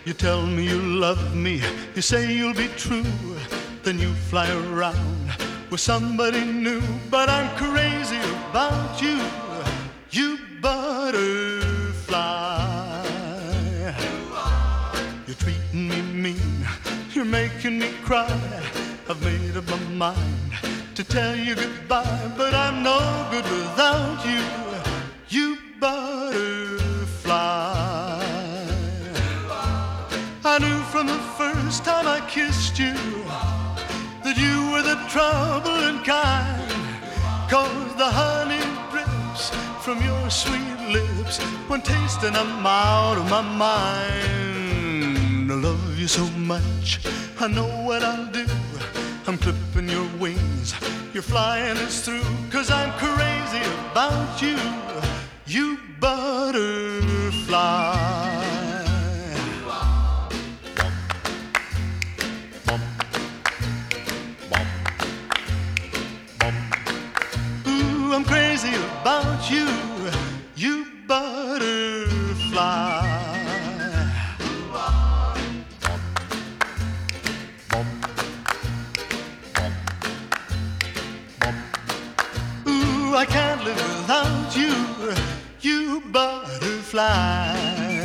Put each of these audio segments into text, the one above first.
You tell me you love me, you say you'll be true, then you fly around with somebody new. But I'm crazy about you, you butterfly. You're treating me mean, you're making me cry. I've made up my mind to tell you goodbye, but I'm no good without you, you butterfly. I knew from the first time I kissed you that you were the troubling kind, 'cause the honey drips from your sweet lips. When tasting, I'm out of my mind. I love you so much, I know what I'll do. I'm clipping your wings, you're flying us through, 'cause I'm crazy about you, you butterfly. Ooh, I'm crazy about you, you butterfly. I can't live without you, you butterfly.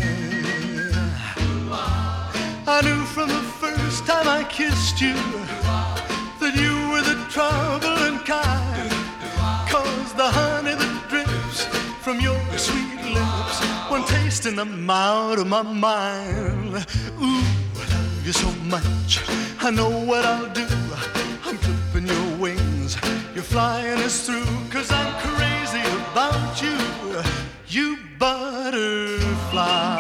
I knew from the first time I kissed you that you were the troubling kind, 'cause the honey that drips from your sweet lips, when tasting, I'm out of my mind. Ooh, I love you so much, I know what I'll do. I'm clipping your wings, you're flying us through, 'cause I'm crazy about you, you butterfly.